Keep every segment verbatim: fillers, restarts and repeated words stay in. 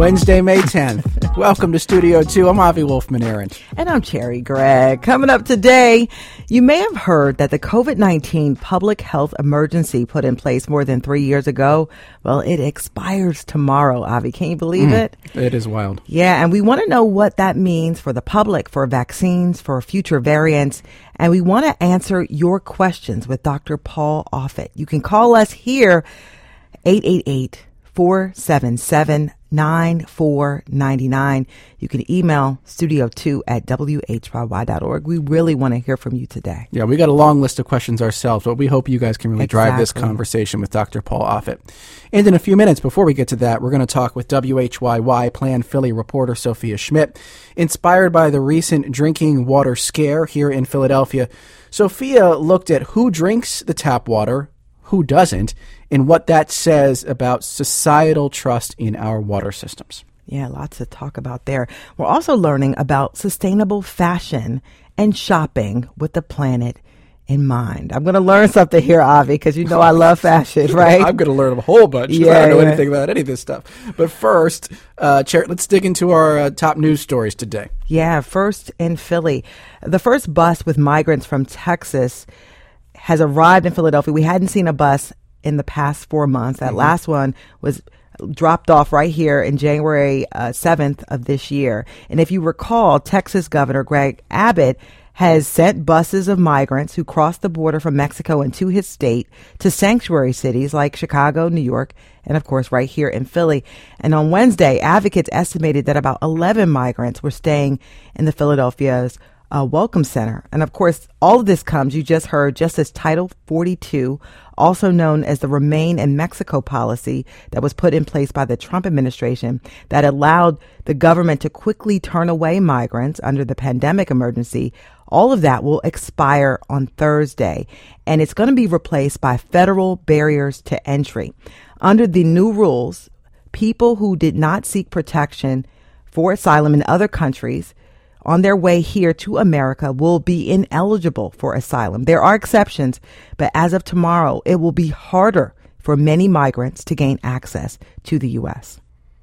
Wednesday, May tenth. Welcome to Studio two. I'm Avi Wolfman-Aaron. And I'm Cherry Gregg. Coming up today, you may have heard that the COVID nineteen public health emergency put in place more than three years ago, well, it expires tomorrow, Avi. Can you believe mm, it? It is wild. Yeah, and we want to know what that means for the public, for vaccines, for future variants. And we want to answer your questions with Doctor Paul Offit. You can call us here, eight eight eight, four seven seven, nine four nine nine. You can email studio two at w h y y dot org. We really want to hear from you today. Yeah, we got a long list of questions ourselves, but we hope you guys can really Exactly. drive this conversation with Doctor Paul Offit. And in a few minutes, before we get to that, we're going to talk with W H Y Y Plan Philly reporter Sophia Schmidt. Inspired by the recent drinking water scare here in Philadelphia, Sophia looked at who drinks the tap water, who doesn't, and what that says about societal trust in our water systems. Yeah, lots to talk about there. We're also learning about sustainable fashion and shopping with the planet in mind. I'm going to learn something here, Avi, because you know I love fashion, right? I'm going to learn a whole bunch. Yeah, I don't know yeah. anything about any of this stuff. But first, uh, Cher, let's dig into our uh, top news stories today. Yeah, first in Philly. The first bus with migrants from Texas has arrived in Philadelphia. We hadn't seen a bus in the past four months. That mm-hmm. last one was dropped off right here in January uh, seventh of this year. And if you recall, Texas Governor Greg Abbott has sent buses of migrants who crossed the border from Mexico into his state to sanctuary cities like Chicago, New York, and of course right here in Philly. And on Wednesday, advocates estimated that about eleven migrants were staying in the Philadelphia's Uh, Welcome Center. And of course, all of this comes, you just heard, just as Title forty-two, also known as the Remain in Mexico policy that was put in place by the Trump administration that allowed the government to quickly turn away migrants under the pandemic emergency. All of that will expire on Thursday, and it's going to be replaced by federal barriers to entry. Under the new rules, people who did not seek protection for asylum in other countries on their way here to America will be ineligible for asylum. There are exceptions, but as of tomorrow, it will be harder for many migrants to gain access to the U S.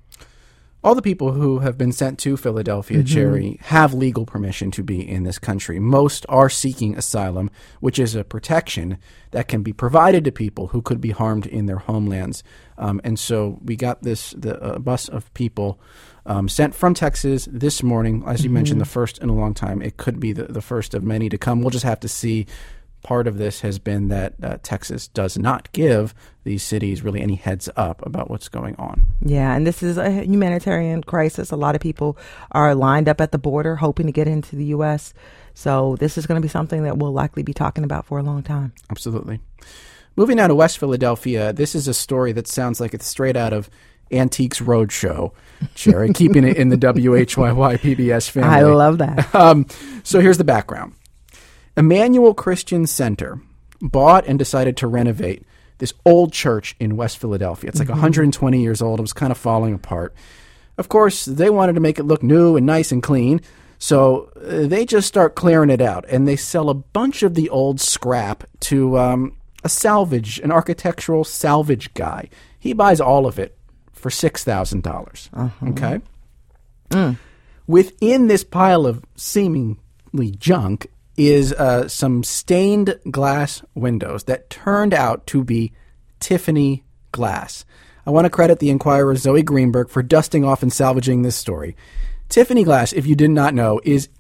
All the people who have been sent to Philadelphia, mm-hmm. Cherry, have legal permission to be in this country. Most are seeking asylum, which is a protection that can be provided to people who could be harmed in their homelands. Um, and so we got this the uh, bus of people um, sent from Texas this morning. As you mm-hmm. mentioned, the first in a long time. It could be the, the first of many to come. We'll just have to see. Part of this has been that uh, Texas does not give these cities really any heads up about what's going on. Yeah, and this is a humanitarian crisis. A lot of people are lined up at the border hoping to get into the U S. So this is going to be something that we'll likely be talking about for a long time. Absolutely. Moving now to West Philadelphia, this is a story that sounds like it's straight out of Antiques Roadshow, Cherry, keeping it in the W H Y Y P B S family. I love that. Um, so here's the background. Emmanuel Christian Center bought and decided to renovate this old church in West Philadelphia. It's like mm-hmm. one hundred twenty years old. It was kind of falling apart. Of course, they wanted to make it look new and nice and clean, so uh, they just start clearing it out, and they sell a bunch of the old scrap to um, a salvage, an architectural salvage guy. He buys all of it for six thousand dollars. Uh-huh. Okay? Mm. Within this pile of seemingly junk is uh, some stained glass windows that turned out to be Tiffany glass. I want to credit the Inquirer Zoe Greenberg for dusting off and salvaging this story. Tiffany glass, if you did not know, is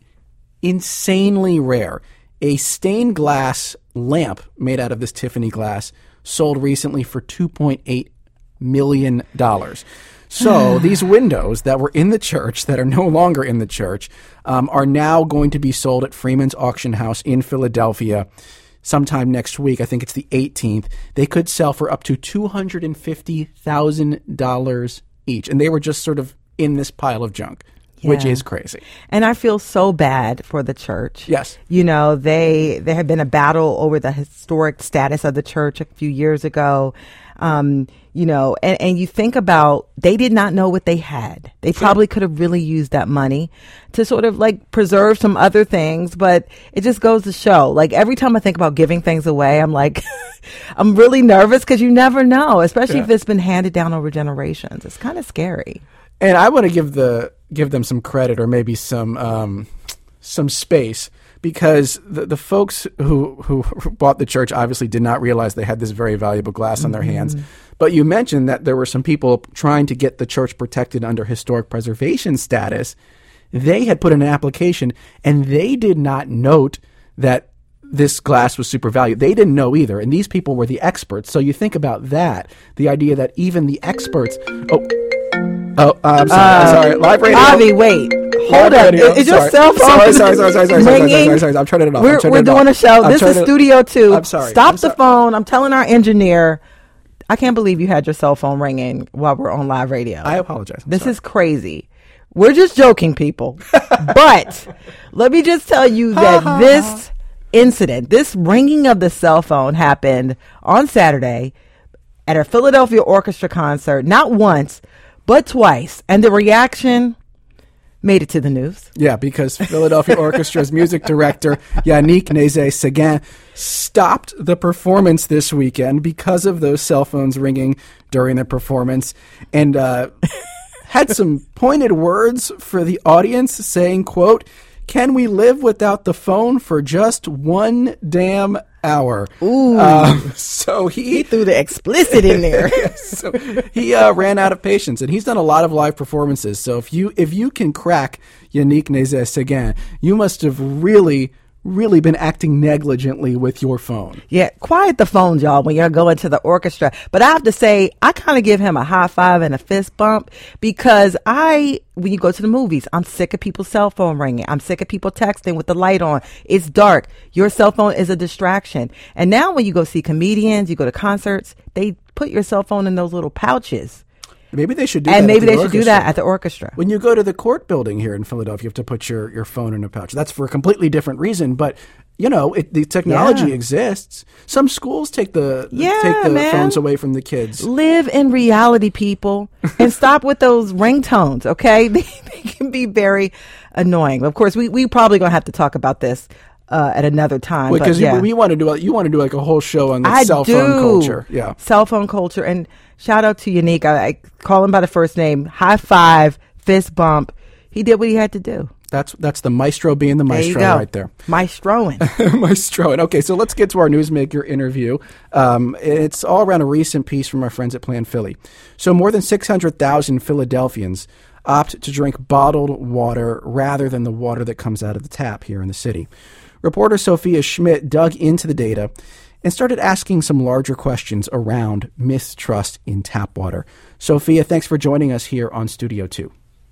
insanely rare. A stained glass lamp made out of this Tiffany glass sold recently for two point eight million dollars. So these windows that were in the church that are no longer in the church um, are now going to be sold at Freeman's Auction House in Philadelphia sometime next week. I think it's the eighteenth. They could sell for up to two hundred fifty thousand dollars each. And they were just sort of in this pile of junk, yeah. which is crazy. And I feel so bad for the church. Yes. You know, they there had been a battle over the historic status of the church a few years ago. Um, you know, and, and you think about, they did not know what they had. They sure. probably could have really used that money to sort of like preserve some other things, but it just goes to show, like every time I think about giving things away, I'm like, I'm really nervous because you never know, especially yeah. if it's been handed down over generations. It's kind of scary. And I want to give the give them some credit, or maybe some um, some space, because the, the folks who who bought the church obviously did not realize they had this very valuable glass on their Mm-hmm. hands. But you mentioned that there were some people trying to get the church protected under historic preservation status. They had put in an application, and they did not note that this glass was super valued. They didn't know either, and these people were the experts. So you think about that, the idea that even the experts... Oh, oh, uh, I'm sorry, I'm sorry. Live radio. Avi, wait. Hold Live up. radio. Is your Sorry. cell phone Sorry, sorry, sorry, sorry, sorry, sorry, ringing? sorry, sorry, sorry, I'm turning it off. We're, I'm turning we're it doing off. a show. I'm This is turning it- Studio two. I'm sorry. Stop I'm the sorry. phone. I'm telling our engineer. I can't believe you had your cell phone ringing while we're on live radio. I apologize. I'm This sorry. is crazy. We're just joking, people. But let me just tell you that this incident, this ringing of the cell phone happened on Saturday at a Philadelphia Orchestra concert, not once, but twice. And the reaction made it to the news. Yeah, because Philadelphia Orchestra's music director, Yannick Nézet-Séguin, stopped the performance this weekend because of those cell phones ringing during the performance, and uh, had some pointed words for the audience saying, quote, "Can we live without the phone for just one damn hour?" Ooh. Um, so he... He threw the explicit in there. so he uh, ran out of patience, and he's done a lot of live performances. So if you if you can crack Yannick Nézet-Séguin, you must have really, really been acting negligently with your phone. Yeah, quiet the phones, y'all, when you're going to the orchestra. But I have to say, I kind of give him a high five and a fist bump, because I, when you go to the movies, I'm sick of people's cell phone ringing. I'm sick of people texting with the light on. It's dark. Your cell phone is a distraction. And now when you go see comedians, you go to concerts, they put your cell phone in those little pouches. Maybe they should do And that. maybe at the they should do orchestra. that at the orchestra. When you go to the court building here in Philadelphia, you have to put your, your phone in a pouch. That's for a completely different reason, but you know, it, the technology Yeah. exists. Some schools take the Yeah, take the man. phones away from the kids. Live in reality, people, and stop with those ringtones, okay? They, they can be very annoying. Of course, we we probably gonna have to talk about this uh, at another time. but Because yeah. you, we want to do a, you want to do like a whole show on the I cell do. phone culture. Yeah. Cell phone culture. And shout out to Yannick. I, I call him by the first name. High five, fist bump. He did what he had to do. That's that's the maestro being the There you maestro go. right there. Maestroing. Maestro. And okay, so let's get to our newsmaker interview. Um, it's all around a recent piece from our friends at Plan Philly. So more than six hundred thousand Philadelphians opt to drink bottled water rather than the water that comes out of the tap here in the city. Reporter Sophia Schmidt dug into the data and started asking some larger questions around mistrust in tap water. Sophia, thanks for joining us here on Studio two.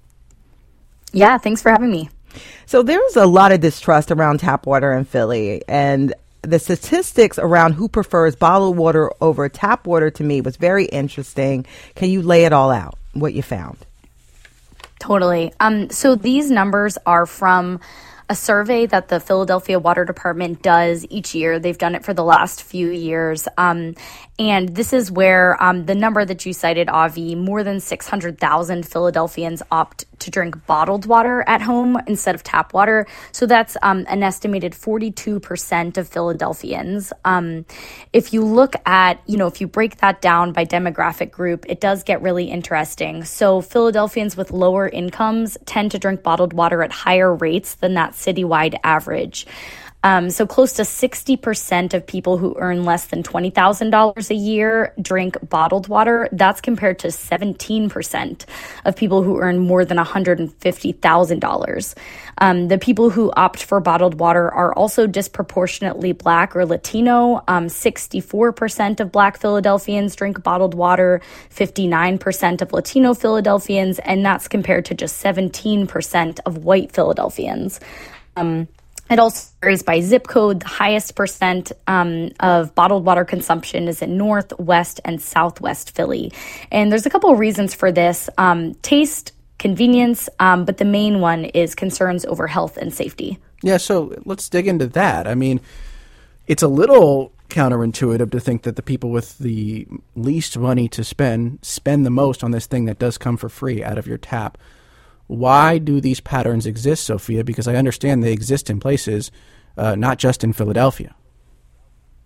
Yeah, thanks for having me. So there's a lot of distrust around tap water in Philly, and the statistics around who prefers bottled water over tap water to me was very interesting. Can you lay it all out, what you found? Totally. Um, so these numbers are from a survey that the Philadelphia Water Department does each year. They've done it for the last few years. Um, and this is where um, the number that you cited, Avi, more than six hundred thousand Philadelphians opt to drink bottled water at home instead of tap water. So that's um, an estimated forty-two percent of Philadelphians. Um, if you look at, you know, if you break that down by demographic group, it does get really interesting. So Philadelphians with lower incomes tend to drink bottled water at higher rates than that citywide average. Um, so close to sixty percent of people who earn less than twenty thousand dollars a year drink bottled water. That's compared to seventeen percent of people who earn more than one hundred fifty thousand dollars. Um, the people who opt for bottled water are also disproportionately Black or Latino. Um, sixty-four percent of Black Philadelphians drink bottled water, fifty-nine percent of Latino Philadelphians, and that's compared to just seventeen percent of white Philadelphians. Um, It also varies by zip code. The highest percent um, of bottled water consumption is in North, West, and Southwest Philly. And there's a couple of reasons for this. Um, taste, convenience, um, but the main one is concerns over health and safety. Yeah, so let's dig into that. I mean, it's a little counterintuitive to think that the people with the least money to spend spend the most on this thing that does come for free out of your tap. Why do these patterns exist, Sophia? Because I understand they exist in places, uh, not just in Philadelphia.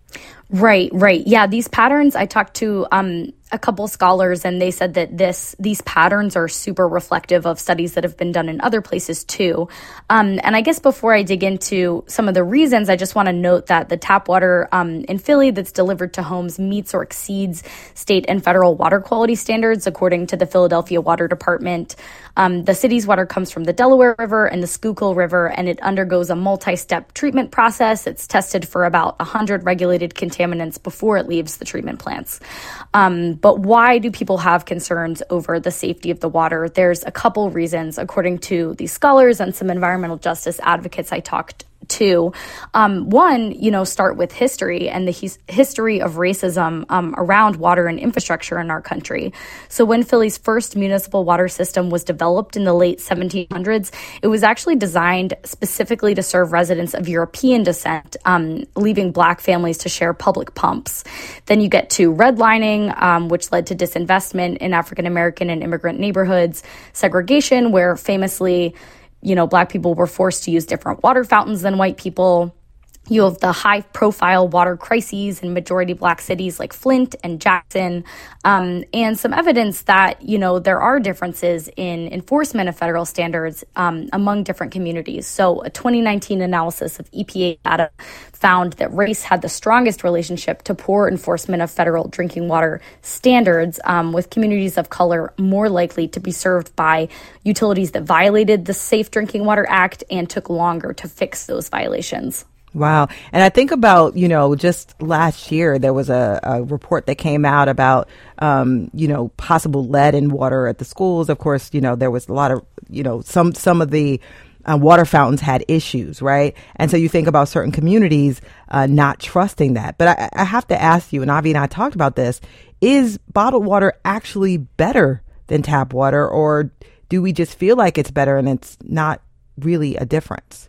Right, right. Yeah, these patterns, I talked to um, a couple scholars, and they said that this these patterns are super reflective of studies that have been done in other places too. Um, and I guess before I dig into some of the reasons, I just want to note that the tap water um, in Philly that's delivered to homes meets or exceeds state and federal water quality standards, according to the Philadelphia Water Department. Um, the city's water comes from the Delaware River and the Schuylkill River, and it undergoes a multi-step treatment process. It's tested for about one hundred regulated contaminants before it leaves the treatment plants. Um, but why do people have concerns over the safety of the water? There's a couple reasons, according to these scholars and some environmental justice advocates I talked to. Um, one, you know, start with history and the his- history of racism um, around water and infrastructure in our country. So when Philly's first municipal water system was developed in the late seventeen hundreds, it was actually designed specifically to serve residents of European descent, um, leaving Black families to share public pumps. Then you get to redlining, um, which led to disinvestment in African American and immigrant neighborhoods, segregation, where famously you know, Black people were forced to use different water fountains than white people. You have the high-profile water crises in majority Black cities like Flint and Jackson, um, and some evidence that, you know, there are differences in enforcement of federal standards um, among different communities. So a twenty nineteen analysis of E P A data found that race had the strongest relationship to poor enforcement of federal drinking water standards, um, with communities of color more likely to be served by utilities that violated the Safe Drinking Water Act and took longer to fix those violations. Wow. And I think about, you know, just last year, there was a, a report that came out about, um, you know, possible lead in water at the schools. Of course, you know, there was a lot of, you know, some, some of the uh, water fountains had issues, right? And so you think about certain communities uh, not trusting that. But I, I have to ask you, and Avi and I talked about this, is bottled water actually better than tap water, or do we just feel like it's better and it's not really a difference?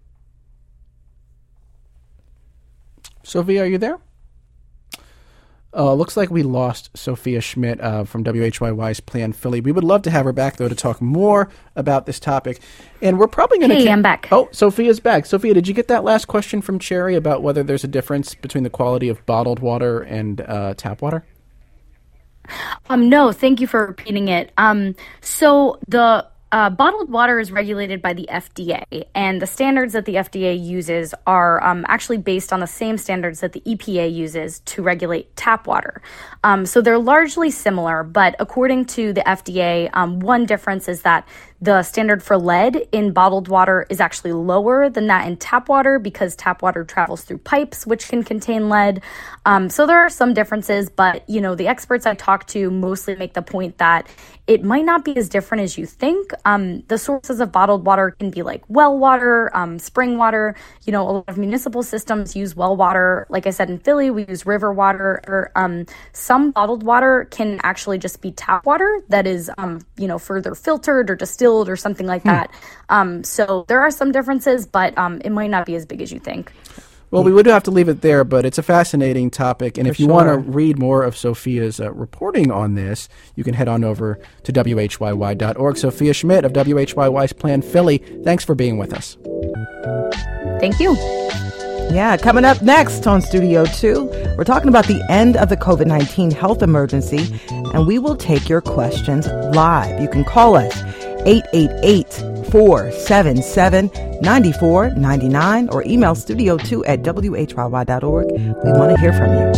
Sophia, are you there? Uh, looks like we lost Sophia Schmidt uh, from W H Y Y's Plan Philly. We would love to have her back, though, to talk more about this topic. And we're probably going to... Hey, ca- I'm back. Oh, Sophia's back. Sophia, did you get that last question from Cherry about whether there's a difference between the quality of bottled water and uh, tap water? Um, no, thank you for repeating it. Um, so the... Uh, bottled water is regulated by the F D A, and the standards that the F D A uses are um, actually based on the same standards that the E P A uses to regulate tap water. Um, so they're largely similar, but according to the F D A, um, one difference is that the standard for lead in bottled water is actually lower than that in tap water because tap water travels through pipes, which can contain lead. Um, so there are some differences, but, you know, the experts I talked to mostly make the point that it might not be as different as you think. Um, the sources of bottled water can be like well water, um, spring water. You know, a lot of municipal systems use well water. Like I said, in Philly, we use river water. Or, um, some bottled water can actually just be tap water that is, um, you know, further filtered or distilled or something like hmm. that. Um, so there are some differences, but um, it might not be as big as you think. Well, we would have to leave it there, but it's a fascinating topic. And For if you sure. want to read more of Sophia's uh, reporting on this, you can head on over to W H Y Y dot org. Sophia Schmidt of W H Y Y's Plan Philly, thanks for being with us. Thank you. Yeah, coming up next on Studio two, we're talking about the end of the covid nineteen health emergency, and we will take your questions live. You can call us eight eight eight, four seven seven, nine four nine nine or email studio two at W H Y Y dot org. We want to hear from you.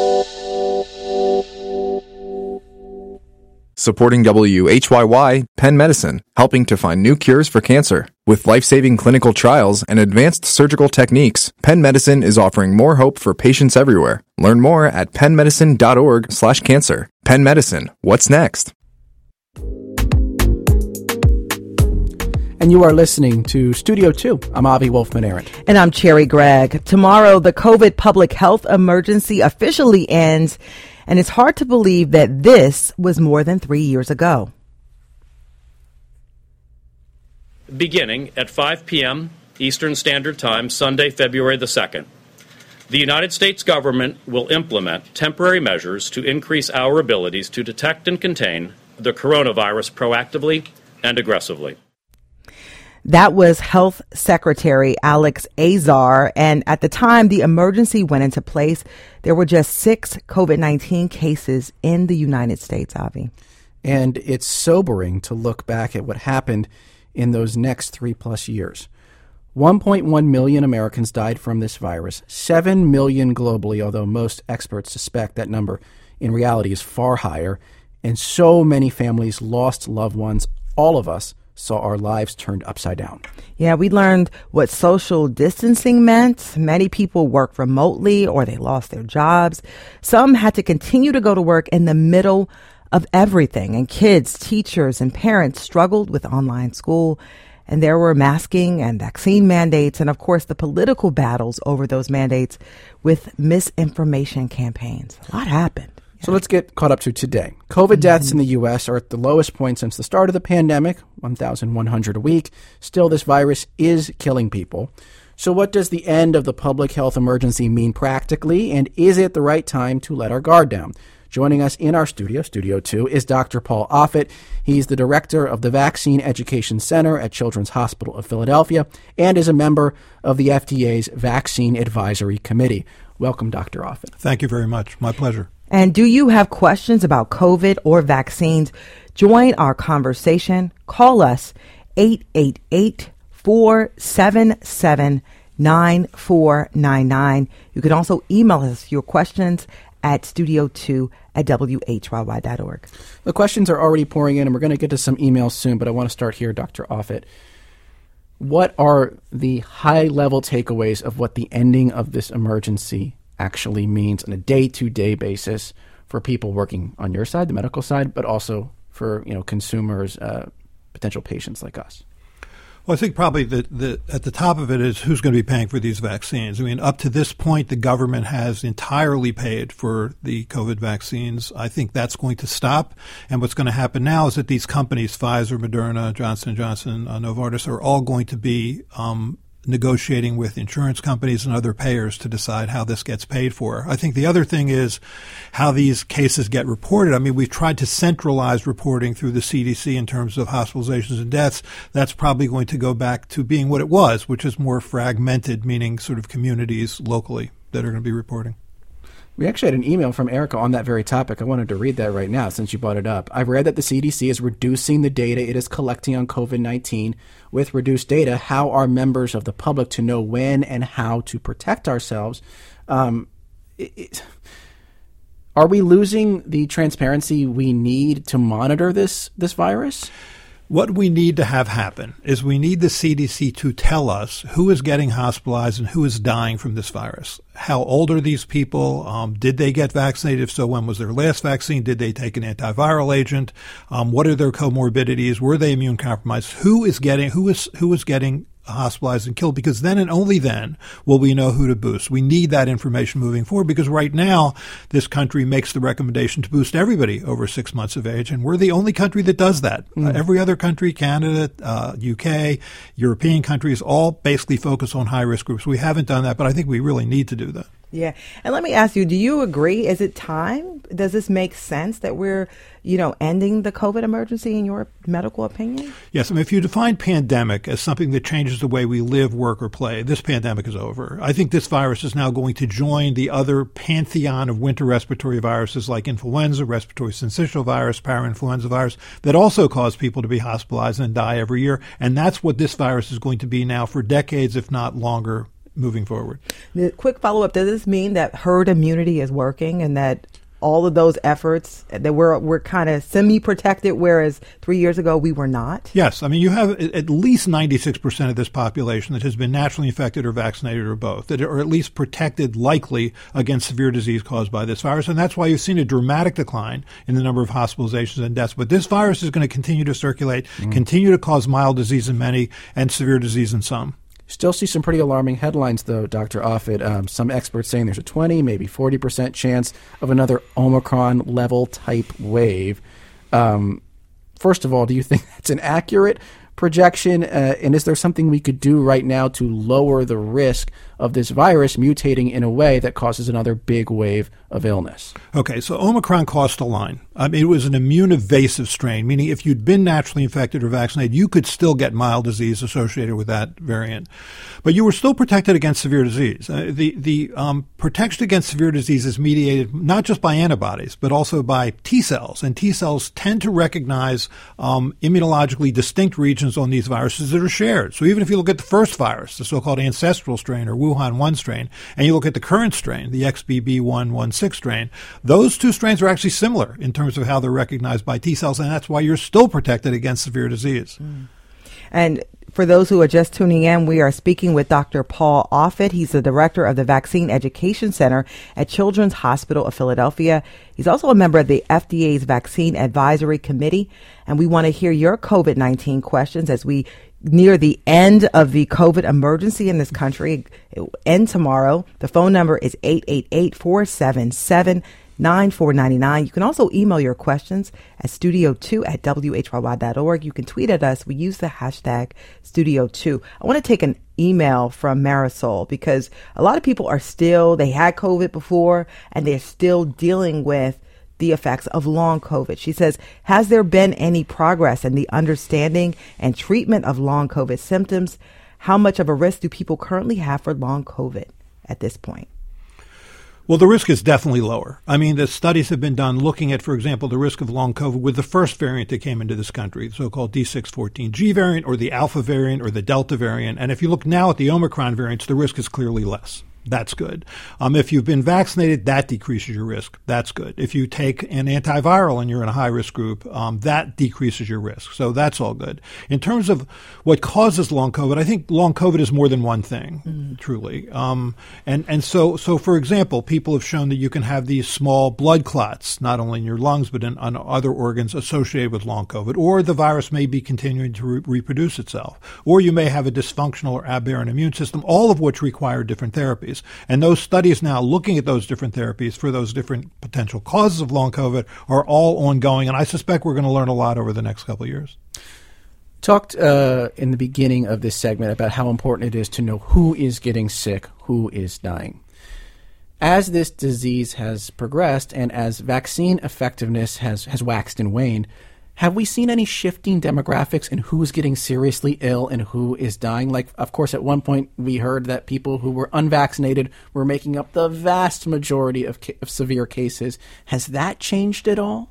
Supporting W H Y Y, Penn Medicine, helping to find new cures for cancer. With life-saving clinical trials and advanced surgical techniques, Penn Medicine is offering more hope for patients everywhere. Learn more at penn medicine dot org slash cancer. Penn Medicine, what's next? And you are listening to Studio two. I'm Avi Wolfman-Arent. And I'm Cherry Gregg. Tomorrow, the COVID public health emergency officially ends, and it's hard to believe that this was more than three years ago. Beginning at five p.m. Eastern Standard Time, Sunday, February the second, the United States government will implement temporary measures to increase our abilities to detect and contain the coronavirus proactively and aggressively. That was Health Secretary Alex Azar. And at the time the emergency went into place, there were just six COVID nineteen cases in the United States, Avi. And it's sobering to look back at what happened in those next three plus years. one point one million Americans died from this virus, seven million globally, although most experts suspect that number in reality is far higher. And so many families lost loved ones. All of us saw our lives turned upside down. Yeah, we learned what social distancing meant. Many people worked remotely or they lost their jobs. Some had to continue to go to work in the middle of everything. And kids, teachers, and parents struggled with online school. And there were masking and vaccine mandates and, of course, the political battles over those mandates with misinformation campaigns. A lot happened. So let's get caught up to today. COVID deaths in the U S are at the lowest point since the start of the pandemic, one thousand one hundred a week. Still, this virus is killing people. So what does the end of the public health emergency mean practically, and is it the right time to let our guard down? Joining us in our studio, Studio two, is Doctor Paul Offit. He's the director of the Vaccine Education Center at Children's Hospital of Philadelphia and is a member of the F D A's Vaccine Advisory Committee. Welcome, Doctor Offit. Thank you very much. My pleasure. And do you have questions about COVID or vaccines? Join our conversation. Call us eight eight eight, four seven seven, nine four nine nine. You can also email us your questions at studio two at W H Y Y dot org. The questions are already pouring in, and we're going to get to some emails soon, but I want to start here, Doctor Offit. What are the high-level takeaways of what the ending of this emergency actually means on a day-to-day basis for people working on your side, the medical side, but also for, you know, consumers, uh, potential patients like us? Well, I think probably the, the, at the top of it is who's going to be paying for these vaccines. I mean, up to this point, the government has entirely paid for the COVID vaccines. I think that's going to stop. And what's going to happen now is that these companies, Pfizer, Moderna, Johnson and Johnson, uh, Novartis, are all going to be um, negotiating with insurance companies and other payers to decide how this gets paid for. I think the other thing is how these cases get reported. I mean, we've tried to centralize reporting through the C D C in terms of hospitalizations and deaths. That's probably going to go back to being what it was, which is more fragmented, meaning sort of communities locally that are going to be reporting. We actually had an email from Erica on that very topic. I wanted to read that right now since you brought it up. I've read that the C D C is reducing the data it is collecting on COVID nineteen. With reduced data, how are members of the public to know when and how to protect ourselves? Um, it, it, are we losing the transparency we need to monitor this this virus? What we need to have happen is we need the C D C to tell us who is getting hospitalized and who is dying from this virus. How old are these people? Um, did they get vaccinated? If so, when was their last vaccine? Did they take an antiviral agent? Um, what are their comorbidities? Were they immune compromised? Who is getting who is who is getting hospitalized and killed? Because then and only then will we know who to boost. We need that information moving forward because right now this country makes the recommendation to boost everybody over six months of age, and we're the only country that does that. Mm. Uh, every other country, Canada, uh, U K, European countries, all basically focus on high-risk groups. We haven't done that, but I think we really need to do that. Yeah. And let me ask you, do you agree? Is it time? Does this make sense that we're, you know, ending the COVID emergency in your medical opinion? Yes. I mean, if you define pandemic as something that changes the way we live, work, or play, this pandemic is over. I think this virus is now going to join the other pantheon of winter respiratory viruses like influenza, respiratory syncytial virus, parainfluenza virus that also cause people to be hospitalized and die every year. And that's what this virus is going to be now for decades, if not longer, moving forward. The quick follow-up, does this mean that herd immunity is working and that all of those efforts, that we're we're kind of semi-protected, whereas three years ago we were not? Yes. I mean, you have at least ninety-six percent of this population that has been naturally infected or vaccinated or both, that are at least protected likely against severe disease caused by this virus. And that's why you've seen a dramatic decline in the number of hospitalizations and deaths. But this virus is going to continue to circulate, mm. continue to cause mild disease in many and severe disease in some. Still see some pretty alarming headlines, though, Doctor Offit. Um, some experts saying there's a twenty, maybe forty percent chance of another Omicron-level type wave. Um, first of all, do you think that's an accurate projection? Uh, and is there something we could do right now to lower the risk of this virus mutating in a way that causes another big wave of illness? Okay, so Omicron crossed the line. I mean, it was an immune evasive strain, meaning if you'd been naturally infected or vaccinated, you could still get mild disease associated with that variant. But you were still protected against severe disease. Uh, the the um, protection against severe disease is mediated not just by antibodies, but also by T cells. And T cells tend to recognize um, immunologically distinct regions on these viruses that are shared. So even if you look at the first virus, the so-called ancestral strain or Wuhan one strain, and you look at the current strain, the X B B one one six strain, those two strains are actually similar in terms of how they're recognized by T cells, and that's why you're still protected against severe disease. Mm. And for those who are just tuning in, we are speaking with Doctor Paul Offit. He's the director of the Vaccine Education Center at Children's Hospital of Philadelphia. He's also a member of the F D A's Vaccine Advisory Committee. And we want to hear your COVID nineteen questions as we near the end of the COVID emergency in this country. It will end tomorrow. The phone number is eight eight eight, four seven seven, nine four nine nine. You can also email your questions at studio two at W H Y Y dot org. You can tweet at us. We use the hashtag studio two. I want to take an email from Marisol because a lot of people are still, they had COVID before and they're still dealing with the effects of long COVID. She says, has there been any progress in the understanding and treatment of long COVID symptoms? How much of a risk do people currently have for long COVID at this point? Well, the risk is definitely lower. I mean, the studies have been done looking at, for example, the risk of long COVID with the first variant that came into this country, the so-called D six fourteen G variant or the Alpha variant or the Delta variant. And if you look now at the Omicron variants, the risk is clearly less. That's good. Um, if you've been vaccinated, that decreases your risk. That's good. If you take an antiviral and you're in a high-risk group, um, that decreases your risk. So that's all good. In terms of what causes long COVID, I think long COVID is more than one thing, mm. truly. Um, and and so, so, for example, people have shown that you can have these small blood clots, not only in your lungs, but in on other organs associated with long COVID. Or the virus may be continuing to re- reproduce itself. Or you may have a dysfunctional or aberrant immune system, all of which require different therapies. And those studies now looking at those different therapies for those different potential causes of long COVID are all ongoing. And I suspect we're going to learn a lot over the next couple of years. Talked uh, in the beginning of this segment about how important it is to know who is getting sick, who is dying. As this disease has progressed and as vaccine effectiveness has, has waxed and waned, have we seen any shifting demographics in who's getting seriously ill and who is dying? Like, of course, at one point we heard that people who were unvaccinated were making up the vast majority of, ca- of severe cases. Has that changed at all?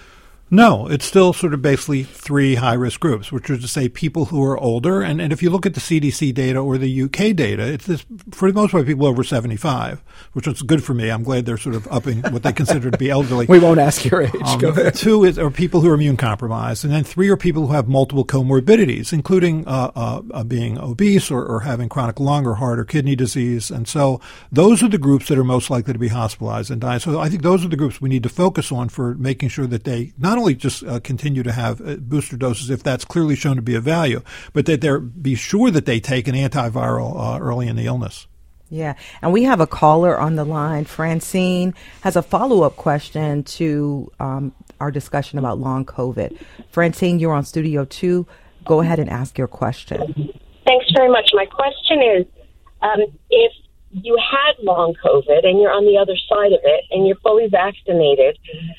No, it's still sort of basically three high-risk groups, which is to say people who are older. And, and if you look at the C D C data or the U K data, it's this, for the most part people over seventy-five, which is good for me. I'm glad they're sort of upping what they consider to be elderly. We won't ask your age. Um, Go ahead. Two is, are people who are immune compromised. And then three are people who have multiple comorbidities, including uh, uh, uh, being obese or, or having chronic lung or heart or kidney disease. And so those are the groups that are most likely to be hospitalized and die. So I think those are the groups we need to focus on for making sure that they not only just uh, continue to have uh, booster doses if that's clearly shown to be of value, but that they be sure that they take an antiviral uh, early in the illness. Yeah, and we have a caller on the line. Francine has a follow-up question to um, our discussion about long COVID. Francine, you're on Studio two. Go ahead and ask your question. Thanks very much. My question is, um, if you had long COVID and you're on the other side of it and you're fully vaccinated,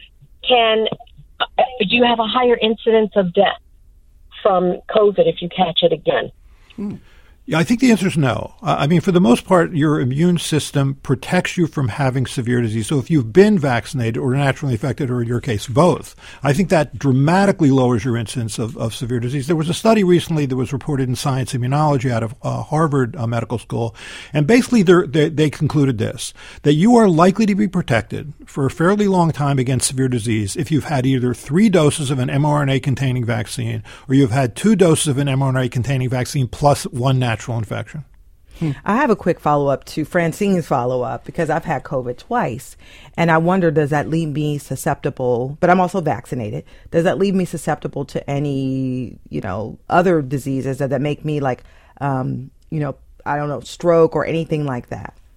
can uh, do you have a higher incidence of death from COVID if you catch it again? Hmm. Yeah, I think the answer is no. Uh, I mean, for the most part, your immune system protects you from having severe disease. So if you've been vaccinated or naturally infected, or in your case, both, I think that dramatically lowers your incidence of, of severe disease. There was a study recently that was reported in Science Immunology out of uh, Harvard uh, Medical School, and basically they, they concluded this, that you are likely to be protected for a fairly long time against severe disease if you've had either three doses of an mRNA-containing vaccine or you've had two doses of an mRNA-containing vaccine plus one natural natural infection. Hmm. I have a quick follow-up to Francine's follow-up because I've had COVID twice, and I wonder, does that leave me susceptible, but I'm also vaccinated, does that leave me susceptible to any, you know, other diseases that, that make me like, um, you know, I don't know, stroke or anything like that?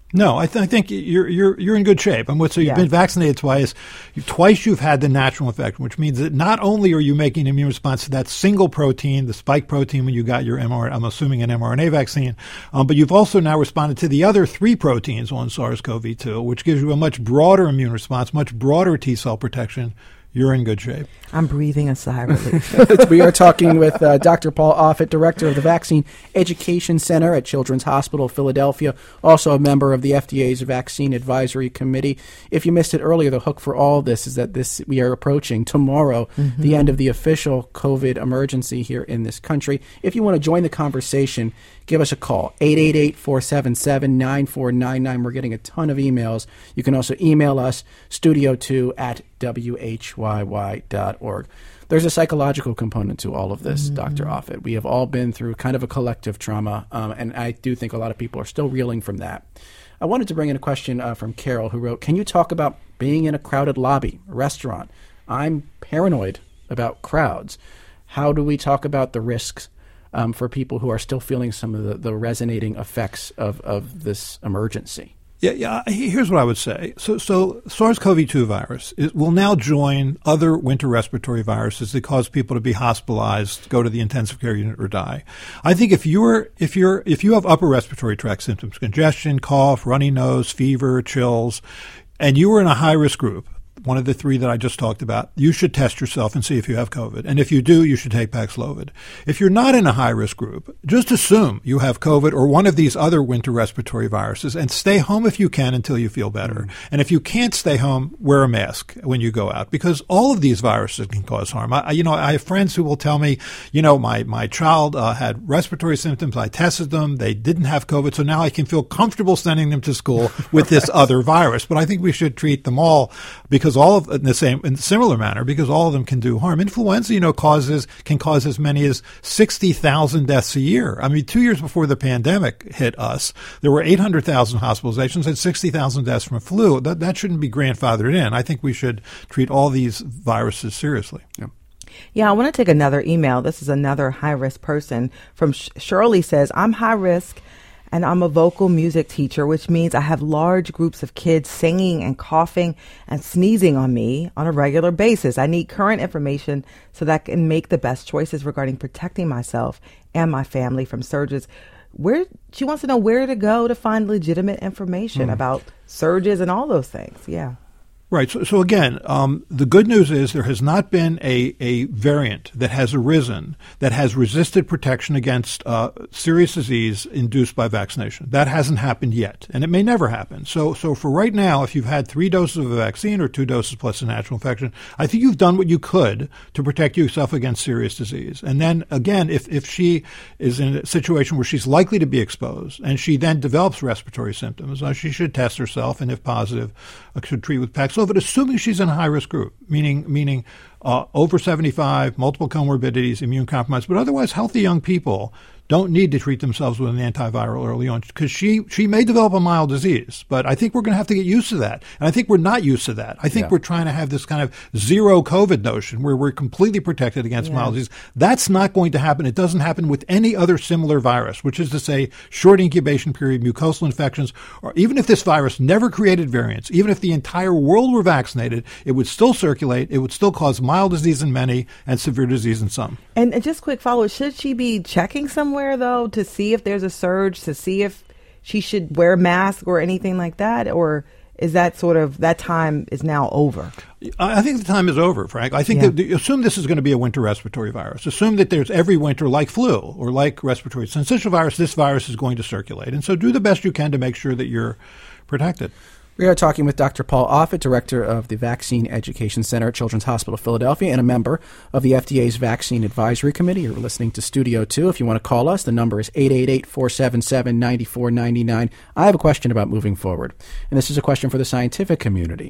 No, I, th- I think you're you're you're in good shape. And so you've yeah. been vaccinated twice. You, twice you've had the natural infection, which means that not only are you making an immune response to that single protein, the spike protein, when you got your M R N A, I'm assuming an mRNA vaccine, um, but you've also now responded to the other three proteins on SARS-C o V two, which gives you a much broader immune response, much broader T cell protection. You're in good shape. I'm breathing a sigh of relief. We are talking with uh, Doctor Paul Offit, director of the Vaccine Education Center at Children's Hospital of Philadelphia, also a member of the F D A's Vaccine Advisory Committee. If you missed it earlier, the hook for all this is that this we are approaching tomorrow mm-hmm. the end of the official COVID emergency here in this country. If you want to join the conversation, give us a call, eight eight eight, four seven seven, nine four nine nine. We're getting a ton of emails. You can also email us, studio two at W H Y Y dot org. There's a psychological component to all of this, mm-hmm. Doctor Offit. We have all been through kind of a collective trauma, um, and I do think a lot of people are still reeling from that. I wanted to bring in a question uh, from Carol, who wrote, can you talk about being in a crowded lobby, a restaurant? I'm paranoid about crowds. How do we talk about the risks um, for people who are still feeling some of the, the resonating effects of, of this emergency? Yeah, yeah. Here's what I would say. So, so SARS-C o V two virus is, will now join other winter respiratory viruses that cause people to be hospitalized, go to the intensive care unit, or die. I think if you're if you're if you have upper respiratory tract symptoms, congestion, cough, runny nose, fever, chills, and you were in a high risk group, one of the three that I just talked about, you should test yourself and see if you have COVID. And if you do, you should take Paxlovid. If you're not in a high-risk group, just assume you have COVID or one of these other winter respiratory viruses and stay home if you can until you feel better. Mm. And if you can't stay home, wear a mask when you go out, because all of these viruses can cause harm. I, you know, I have friends who will tell me, you know, my, my child uh, had respiratory symptoms. I tested them. They didn't have COVID. So now I can feel comfortable sending them to school with this other virus. But I think we should treat them all because all of in the same in similar manner because all of them can do harm. Influenza, you know, causes can cause as many as sixty thousand deaths a year. I mean, two years before the pandemic hit us, there were eight hundred thousand hospitalizations and sixty thousand deaths from flu. That that shouldn't be grandfathered in. I think we should treat all these viruses seriously. Yeah. Yeah, I want to take another email. This is another high-risk person from Sh- Shirley says, I'm high-risk and I'm a vocal music teacher, which means I have large groups of kids singing and coughing and sneezing on me on a regular basis. I need current information so that I can make the best choices regarding protecting myself and my family from surges. Where she wants to know where to go to find legitimate information mm. about surges and all those things. Yeah. Right. So, so again, um, the good news is there has not been a, a variant that has arisen that has resisted protection against uh, serious disease induced by vaccination. That hasn't happened yet, and it may never happen. So, so for right now, if you've had three doses of a vaccine or two doses plus a natural infection, I think you've done what you could to protect yourself against serious disease. And then again, if, if she is in a situation where she's likely to be exposed and she then develops respiratory symptoms, uh, she should test herself, and if positive, uh, should treat with Paxlovid. But assuming she's in a high-risk group, meaning meaning uh, over seventy-five, multiple comorbidities, immune compromised, but otherwise healthy young people don't need to treat themselves with an antiviral early on because she, she may develop a mild disease. But I think we're going to have to get used to that. And I think we're not used to that. I think yeah. we're trying to have this kind of zero COVID notion where we're completely protected against yeah. mild disease. That's not going to happen. It doesn't happen with any other similar virus, which is to say short incubation period, mucosal infections, or even if this virus never created variants, even if the entire world were vaccinated, it would still circulate. It would still cause mild disease in many and severe disease in some. And, and just quick follow-up, should she be checking somewhere though to see if there's a surge, to see if she should wear a mask or anything like that, or is that sort of that time is now over? I think the time is over, Frank. I think yeah. that assume this is going to be a winter respiratory virus. Assume that there's every winter like flu or like respiratory syncytial virus, this virus is going to circulate, and so do the best you can to make sure that you're protected. We are talking with Doctor Paul Offit, director of the Vaccine Education Center at Children's Hospital of Philadelphia and a member of the F D A's Vaccine Advisory Committee. You're listening to Studio two. If you want to call us, the number is eight eight eight, four seven seven, nine four nine nine. I have a question about moving forward, and this is a question for the scientific community.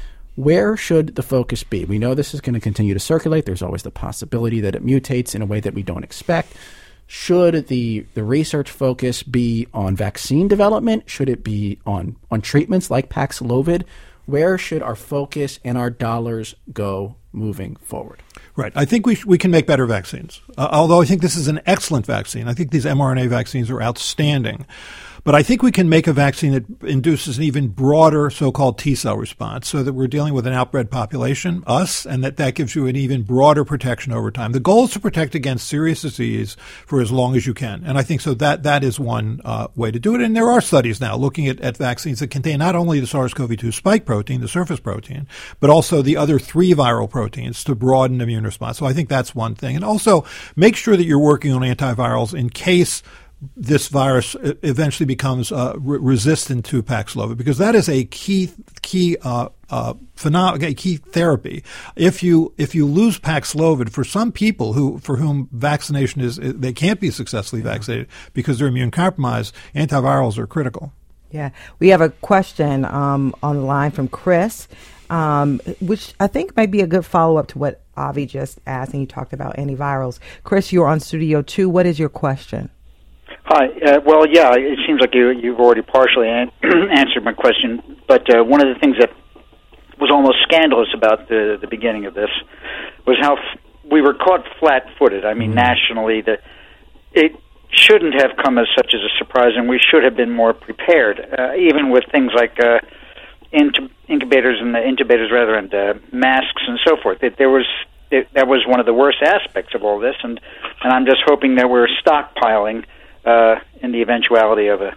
Where should the focus be? We know this is going to continue to circulate. There's always the possibility that it mutates in a way that we don't expect. Should the, the research focus be on vaccine development? Should it be on, on treatments like Paxlovid? Where should our focus and our dollars go moving forward. Right. I think we sh- we can make better vaccines, uh, although I think this is an excellent vaccine. I think these mRNA vaccines are outstanding. But I think we can make a vaccine that induces an even broader so-called T-cell response so that we're dealing with an outbred population, us, and that that gives you an even broader protection over time. The goal is to protect against serious disease for as long as you can. And I think so that that is one uh, way to do it. And there are studies now looking at, at vaccines that contain not only the SARS-C o V two spike protein, the surface protein, but also the other three viral proteins to broaden immune response. So I think that's one thing. And also make sure that you're working on antivirals in case this virus eventually becomes uh, re- resistant to Paxlovid, because that is a key key uh, uh, phenom- a key therapy. If you if you lose Paxlovid, for some people who for whom vaccination is they can't be successfully vaccinated because they're immune compromised, antivirals are critical. Yeah, we have a question um, on the line from Chris, um, which I think might be a good follow up to what Avi just asked, and you talked about antivirals. Chris, you're on Studio Two. What is your question? Hi. Uh, well, yeah, it seems like you, you've already partially an- answered my question, but uh, one of the things that was almost scandalous about the, the beginning of this was how f- we were caught flat-footed. I mean, mm-hmm. nationally, the, it shouldn't have come as such as a surprise, and we should have been more prepared, uh, even with things like uh, intub- incubators and uh, intubators, rather, and uh, masks and so forth. It, there was it, that was one of the worst aspects of all this, and, and I'm just hoping that we're stockpiling Uh, in the eventuality of a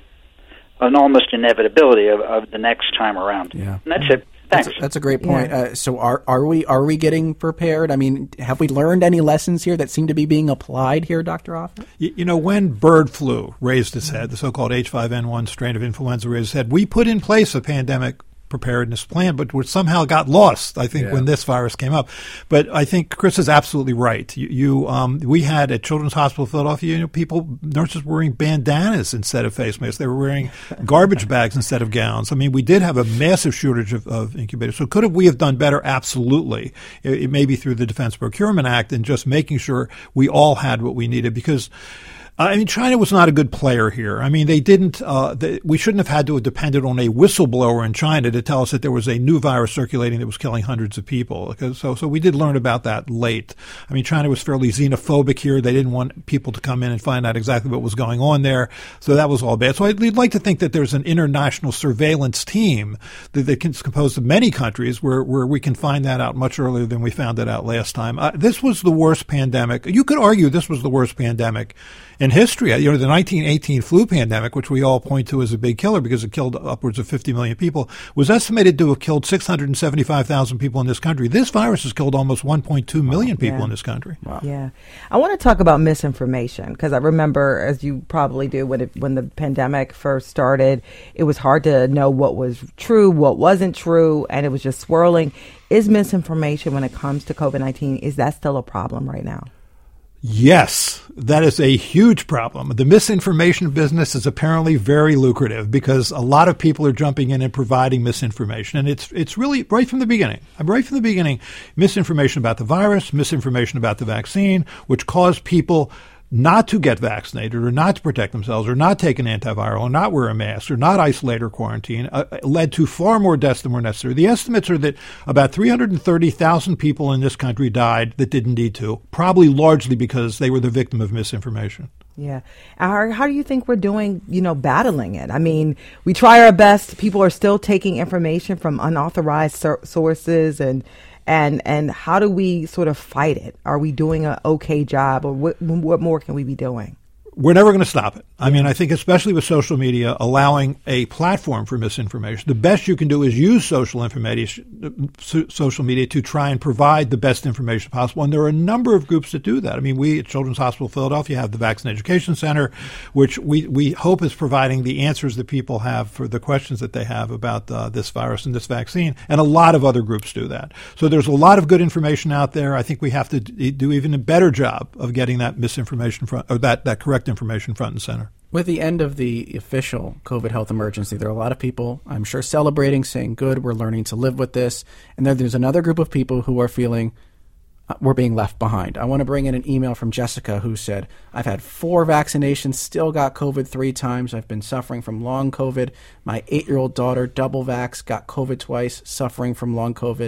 an almost inevitability of, of the next time around. Yeah, and that's it. Thanks. That's a, that's a great point. Yeah. Uh, so are are we are we getting prepared? I mean, have we learned any lessons here that seem to be being applied here, Doctor Offit? You, you know, when bird flu raised its head, the so-called H five N one strain of influenza raised its head, we put in place a pandemic preparedness plan, but which somehow got lost, I think, yeah. when this virus came up. But I think Chris is absolutely right. You, you um, we had at Children's Hospital of Philadelphia, you know, people, nurses were wearing bandanas instead of face masks. They were wearing garbage bags instead of gowns. I mean, we did have a massive shortage of, of incubators. So could have we have done better? Absolutely. It, it may be through the Defense Procurement Act and just making sure we all had what we needed, because I mean, China was not a good player here. I mean, they didn't, uh, they, we shouldn't have had to have depended on a whistleblower in China to tell us that there was a new virus circulating that was killing hundreds of people. Because, so, so we did learn about that late. I mean, China was fairly xenophobic here. They didn't want people to come in and find out exactly what was going on there. So that was all bad. So I'd like to think that there's an international surveillance team that, that is composed of many countries where, where we can find that out much earlier than we found it out last time. Uh, this was the worst pandemic. You could argue this was the worst pandemic in history. You know, the nineteen eighteen flu pandemic, which we all point to as a big killer because it killed upwards of fifty million people, was estimated to have killed six hundred seventy-five thousand people in this country. This virus has killed almost one point two million people yeah. in this country. Wow. Yeah. I want to talk about misinformation, because I remember, as you probably do, when it, when the pandemic first started, it was hard to know what was true, what wasn't true, and it was just swirling. Is misinformation when it comes to COVID nineteen, is that still a problem right now? Yes, that is a huge problem. The misinformation business is apparently very lucrative because a lot of people are jumping in and providing misinformation. And it's it's really right from the beginning. Right from the beginning, misinformation about the virus, misinformation about the vaccine, which caused people not to get vaccinated or not to protect themselves or not take an antiviral or not wear a mask or not isolate or quarantine uh, led to far more deaths than were necessary. The estimates are that about three hundred thirty thousand people in this country died that didn't need to, probably largely because they were the victim of misinformation. Yeah. How, how do you think we're doing, you know, battling it? I mean, we try our best. People are still taking information from unauthorized sur- sources and And and how do we sort of fight it? Are we doing an okay job, or what, what more can we be doing? We're never going to stop it. I mean, I think especially with social media allowing a platform for misinformation, the best you can do is use social information, social media to try and provide the best information possible. And there are a number of groups that do that. I mean, we at Children's Hospital of Philadelphia have the Vaccine Education Center, which we, we hope is providing the answers that people have for the questions that they have about uh, this virus and this vaccine. And a lot of other groups do that. So there's a lot of good information out there. I think we have to d- do even a better job of getting that misinformation front, or that, that correct information front and center. With the end of the official COVID health emergency, there are a lot of people, I'm sure, celebrating, saying, good, we're learning to live with this. And then there's another group of people who are feeling uh, we're being left behind. I want to bring in an email from Jessica who said, I've had four vaccinations, still got COVID three times. I've been suffering from long COVID. My eight-year-old daughter, double vax, got COVID twice, suffering from long COVID.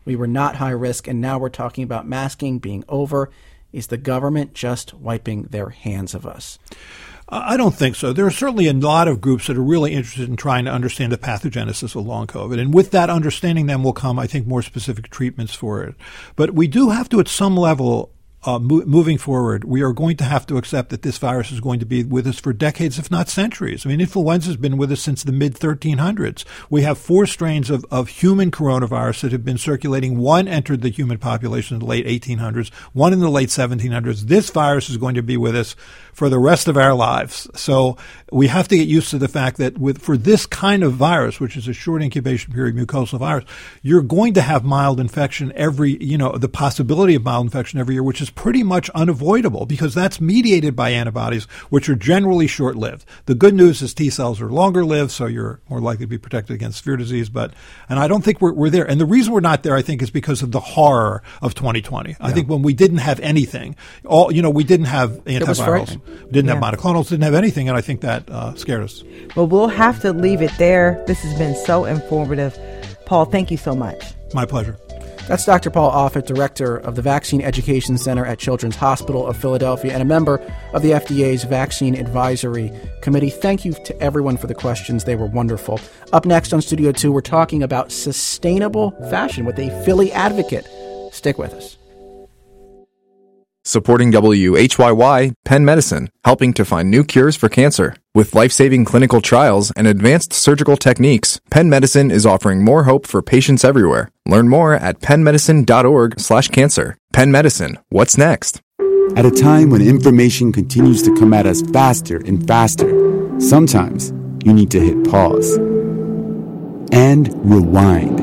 we were not high risk, and now we're talking about masking being over. Is the government just wiping their hands of us? I don't think so. There are certainly a lot of groups that are really interested in trying to understand the pathogenesis of long COVID. And with that understanding then will come, I think, more specific treatments for it. But we do have to, at some level, Uh, mo- moving forward, we are going to have to accept that this virus is going to be with us for decades, if not centuries. I mean, influenza has been with us since the mid thirteen hundreds. We have four strains of, of human coronavirus that have been circulating. One entered the human population in the late eighteen hundreds, one in the late seventeen hundreds. This virus is going to be with us for the rest of our lives. So we have to get used to the fact that with for this kind of virus, which is a short incubation period mucosal virus, you're going to have mild infection every, you know, the possibility of mild infection every year, which is pretty much unavoidable because that's mediated by antibodies, which are generally short-lived. The good news is T cells are longer-lived, so you're more likely to be protected against severe disease. But, and I don't think we're, we're there. And the reason we're not there, I think, is because of the horror of twenty twenty. Yeah. I think when we didn't have anything, all, you know, we didn't have antivirals, didn't yeah. have monoclonals, didn't have anything, and I think that uh, scared us. Well, we'll have to leave it there. This has been so informative. Paul, thank you so much. My pleasure. That's Doctor Paul Offit, Director of the Vaccine Education Center at Children's Hospital of Philadelphia and a member of the F D A's Vaccine Advisory Committee. Thank you to everyone for the questions. They were wonderful. Up next on Studio two, we're talking about sustainable fashion with a Philly advocate. Stick with us. Supporting W H Y Y, Penn Medicine, helping to find new cures for cancer. With life-saving clinical trials and advanced surgical techniques, Penn Medicine is offering more hope for patients everywhere. Learn more at pennmedicine.org slash cancer. Penn Medicine, what's next? At a time when information continues to come at us faster and faster, sometimes you need to hit pause and rewind.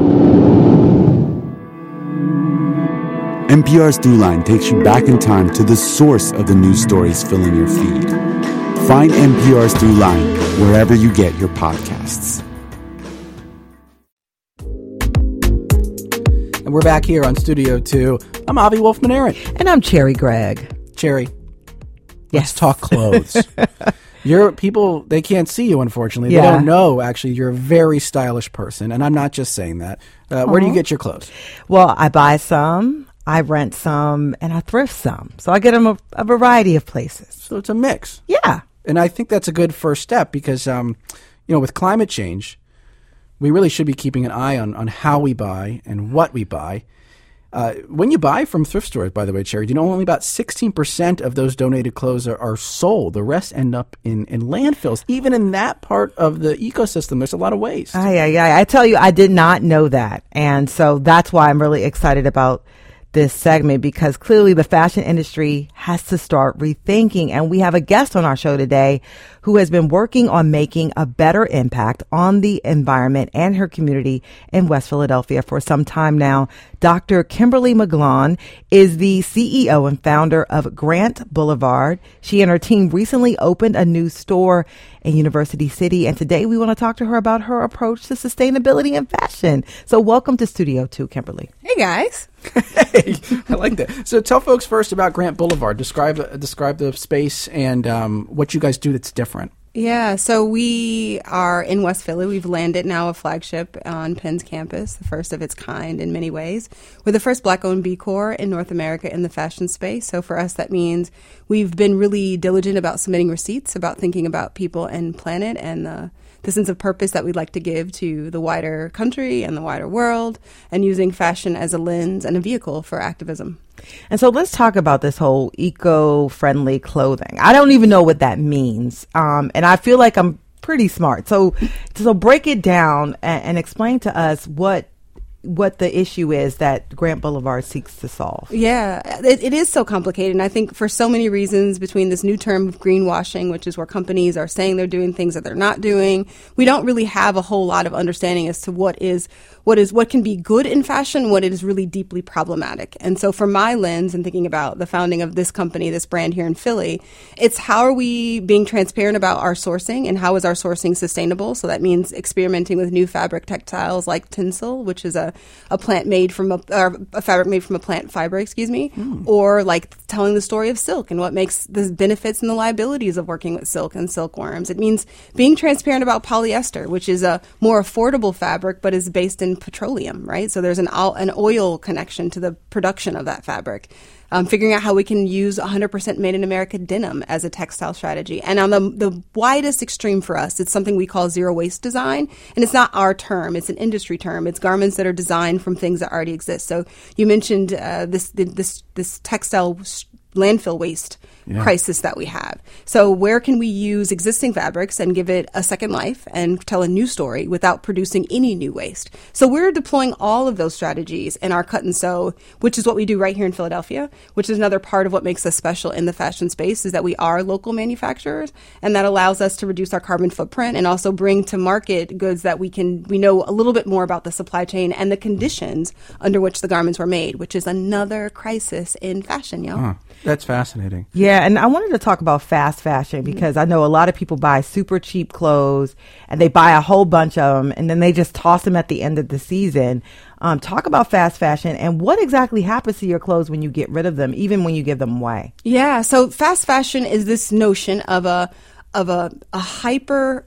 N P R's Throughline takes you back in time to the source of the news stories filling your feed. Find N P R's Throughline wherever you get your podcasts. And we're back here on Studio two. I'm Avi Wolfman-Arent. And I'm Cherry Gregg. Cherry, yes. Let's talk clothes. You're people, they can't see you, unfortunately. Yeah. They don't know, actually, you're a very stylish person. And I'm not just saying that. Uh, where do you get your clothes? Well, I buy some. I rent some and I thrift some. So I get them a, a variety of places. So it's a mix. Yeah. And I think that's a good first step because, um, you know, with climate change, we really should be keeping an eye on, on how we buy and what we buy. Uh, when you buy from thrift stores, by the way, Cherry, do you know only about sixteen percent of those donated clothes are, are sold. The rest end up in, in landfills. Even in that part of the ecosystem, there's a lot of waste. Aye, aye, aye. I tell you, I did not know that. And so that's why I'm really excited about this segment, because clearly the fashion industry has to start rethinking. And we have a guest on our show today who has been working on making a better impact on the environment and her community in West Philadelphia for some time now. Doctor Kimberly McGlone is the C E O and founder of Grant Boulevard. She and her team recently opened a new store in University City. And today we want to talk to her about her approach to sustainability and fashion. So welcome to Studio two, Kimberly. Hey, guys. Hey, I like that. So tell folks first about Grant Boulevard. Describe uh, describe the space and um, what you guys do that's different. Yeah, so we are in West Philly. We've landed now a flagship on Penn's campus, the first of its kind in many ways. We're the first Black-owned B Corp in North America in the fashion space. So for us, that means we've been really diligent about submitting receipts, about thinking about people and planet and the the sense of purpose that we'd like to give to the wider country and the wider world, and using fashion as a lens and a vehicle for activism. And so let's talk about this whole eco-friendly clothing. I don't even know what that means. Um, and I feel like I'm pretty smart. So, so break it down and, and explain to us what what the issue is that Grant Boulevard seeks to solve. Yeah, it, it is so complicated. And I think for so many reasons, between this new term of greenwashing, which is where companies are saying they're doing things that they're not doing, we don't really have a whole lot of understanding as to what is what is what can be good in fashion, what is really deeply problematic. And so from my lens and thinking about the founding of this company, this brand here in Philly, it's how are we being transparent about our sourcing and how is our sourcing sustainable? So that means experimenting with new fabric textiles like Tinsel, which is a a, a plant made from a, or a fabric made from a plant fiber, excuse me, Mm. or like telling the story of silk and what makes the benefits and the liabilities of working with silk and silkworms. It means being transparent about polyester, which is a more affordable fabric, but is based in petroleum, right? So there's an, o- an oil connection to the production of that fabric. Um, figuring out how we can use one hundred percent made in America denim as a textile strategy. And on the, the widest extreme for us, it's something we call zero waste design. And it's not our term, it's an industry term. It's garments that are designed from things that already exist. So you mentioned uh, this, this, this textile landfill waste yeah. crisis that we have. So where can we use existing fabrics and give it a second life and tell a new story without producing any new waste? So we're deploying all of those strategies in our cut and sew, which is what we do right here in Philadelphia, which is another part of what makes us special in the fashion space, is that we are local manufacturers, and that allows us to reduce our carbon footprint and also bring to market goods that we can, we know a little bit more about the supply chain and the conditions under which the garments were made, which is another crisis in fashion, yo. Huh. That's fascinating. Yeah, and I wanted to talk about fast fashion because I know a lot of people buy super cheap clothes and they buy a whole bunch of them and then they just toss them at the end of the season. Um, talk about fast fashion and what exactly happens to your clothes when you get rid of them, even when you give them away. Yeah, so fast fashion is this notion of a of a, a hyper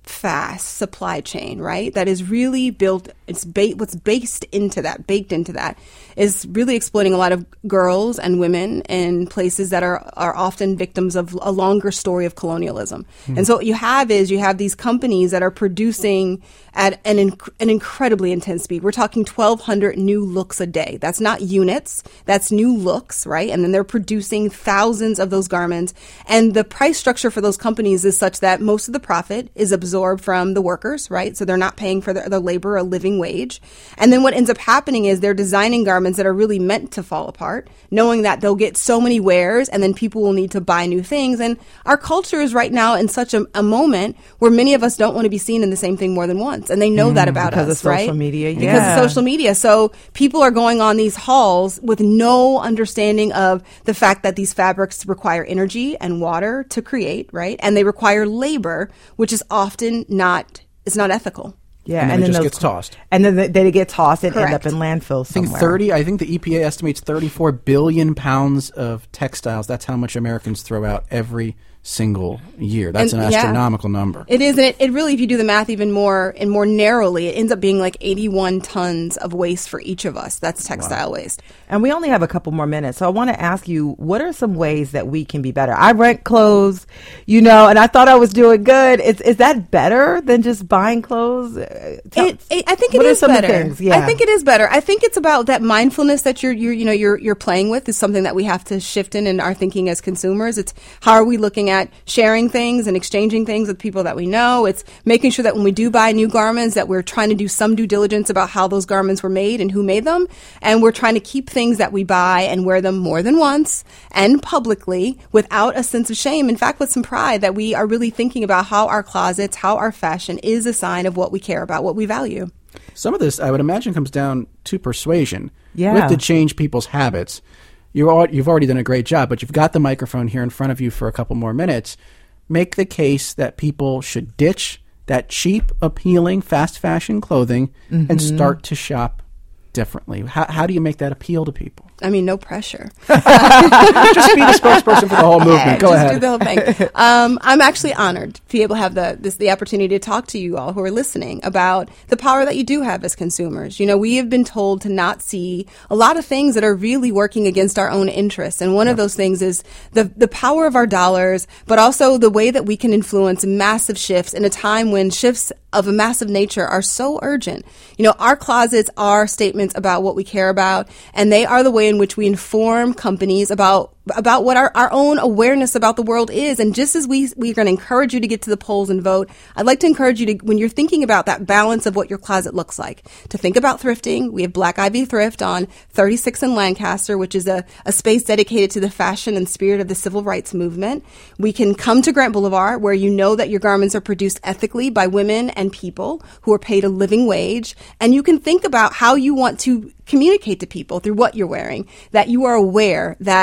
fast supply chain, right? That is really built, it's ba- what's based into that, baked into that, is really exploiting a lot of girls and women in places that are, are often victims of a longer story of colonialism. Mm. And so what you have is you have these companies that are producing at an, inc- an incredibly intense speed. We're talking twelve hundred new looks a day. That's not units, that's new looks, right? And then they're producing thousands of those garments. And the price structure for those companies is such that most of the profit is absorbed from the workers, right? So they're not paying for their, their labor a living wage. And then what ends up happening is they're designing garments that are really meant to fall apart, knowing that they'll get so many wears and then people will need to buy new things. And our culture is right now in such a, a moment where many of us don't want to be seen in the same thing more than once. And they know mm, that about because us, of social right? media, yeah. Because of social media. So people are going on these hauls with no understanding of the fact that these fabrics require energy and water to create, right? And they require labor, which is often not, it's not ethical. Yeah, and then and it then just those, gets tossed. And then they, they get tossed and Correct. end up in landfills I think somewhere. thirty. I think the E P A estimates thirty-four billion pounds of textiles. That's how much Americans throw out every single year. That's And, an yeah. astronomical number. It is, and it, it really, if you do the math even more and more narrowly, it ends up being like eighty-one tons of waste for each of us. That's textile wow. waste. And we only have a couple more minutes, so I want to ask you, what are some ways that we can be better? I rent clothes, you know, and I thought I was doing good. Is is that better than just buying clothes? Tell, It, it, I think it what is are some better. Things? Yeah. I think it is better. I think it's about that mindfulness that you're, you're, you know, you're, you're playing with is something that we have to shift in in our thinking as consumers. It's how are we looking at sharing things and exchanging things with people that we know. It's making sure that when we do buy new garments that we're trying to do some due diligence about how those garments were made and who made them. And we're trying to keep things that we buy and wear them more than once and publicly without a sense of shame. In fact, with some pride that we are really thinking about how our closets, how our fashion is a sign of what we care about, what we value. Some of this, I would imagine, comes down to persuasion. Yeah. We have to change people's habits. You're all, you've already done a great job, but you've got the microphone here in front of you for a couple more minutes. Make the case that people should ditch that cheap, appealing, fast fashion clothing mm-hmm. and start to shop differently. How, how do you make that appeal to people? I mean, no pressure. Just be the spokesperson for the whole movement. Yeah, Go just ahead. do the whole thing. Um, I'm actually honored to be able to have the this, the opportunity to talk to you all who are listening about the power that you do have as consumers. You know, we have been told to not see a lot of things that are really working against our own interests. And one yeah. of those things is the, the power of our dollars, but also the way that we can influence massive shifts in a time when shifts of a massive nature are so urgent. You know, our closets are statements about what we care about, and they are the way in which we inform companies about about what our, our own awareness about the world is. And just as we, we're going to encourage you to get to the polls and vote, I'd like to encourage you to, when you're thinking about that balance of what your closet looks like, to think about thrifting. We have Black Ivy Thrift on thirty-six in Lancaster, which is a, a space dedicated to the fashion and spirit of the civil rights movement. We can come to Grant Boulevard, where you know that your garments are produced ethically by women and people who are paid a living wage. And you can think about how you want to communicate to people through what you're wearing, that you are aware that you have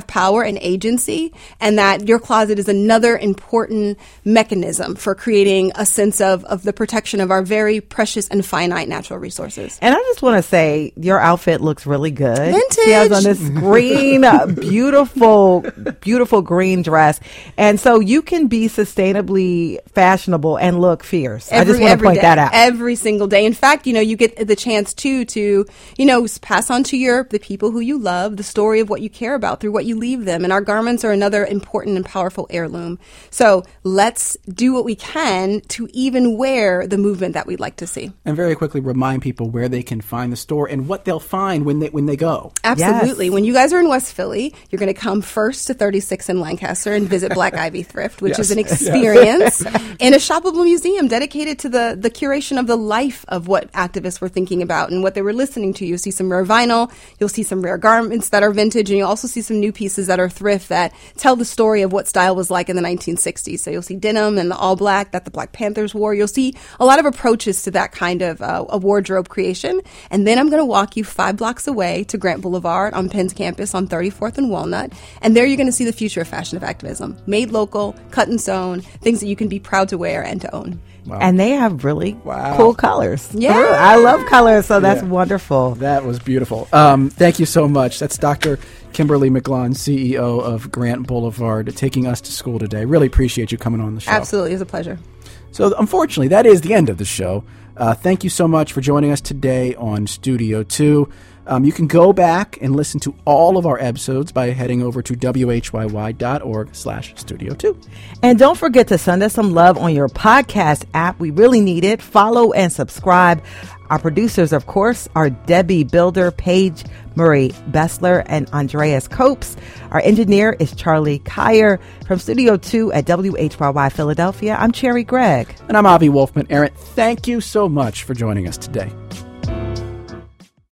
have power and agency, and that your closet is another important mechanism for creating a sense of, of the protection of our very precious and finite natural resources. And I just want to say, your outfit looks really good. Vintage. She has on this green, uh, beautiful, beautiful green dress. And so you can be sustainably fashionable and look fierce. Every, I just want to point day, that out. Every single day. In fact, you know, you get the chance too to, you know, pass on to your the people who you love the story of what you care about through what you leave them. And our garments are another important and powerful heirloom. So let's do what we can to even wear the movement that we'd like to see. And very quickly remind people where they can find the store and what they'll find when they when they go. Absolutely. Yes. When you guys are in West Philly, you're going to come first to thirty-six in Lancaster and visit Black Ivy Thrift, which Yes. is an experience in a shoppable museum dedicated to the, the curation of the life of what activists were thinking about and what they were listening to. You'll see some rare vinyl, you'll see some rare garments that are vintage, and you'll also see some new pieces that are thrift that tell the story of what style was like in the nineteen sixties. So you'll see denim and the all black that the Black Panthers wore. You'll see a lot of approaches to that kind of uh, a wardrobe creation. And then I'm going to walk you five blocks away to Grant Boulevard on Penn's campus on thirty-fourth and Walnut. And there you're going to see the future of fashion of activism. Made local, cut and sewn, things that you can be proud to wear and to own. Wow. And they have really Wow. cool colors. Yeah. I love colors, so that's Yeah. wonderful. That was beautiful. Um, thank you so much. That's Doctor Kimberly McGlone, C E O of Grant Boulevard, taking us to school today. Really appreciate you coming on the show. Absolutely. It was a pleasure. So, unfortunately, that is the end of the show. Uh, thank you so much for joining us today on Studio two. Um, you can go back and listen to all of our episodes by heading over to W H Y Y dot org slash Studio two. And don't forget to send us some love on your podcast app. We really need it. Follow and subscribe. Our producers, of course, are Debbie Builder, Paige Murray Bessler, and Andreas Copes. Our engineer is Charlie Kyer. From Studio two at W H Y Y Philadelphia, I'm Cherry Gregg. And I'm Avi Wolfman. Aaron, thank you so much for joining us today.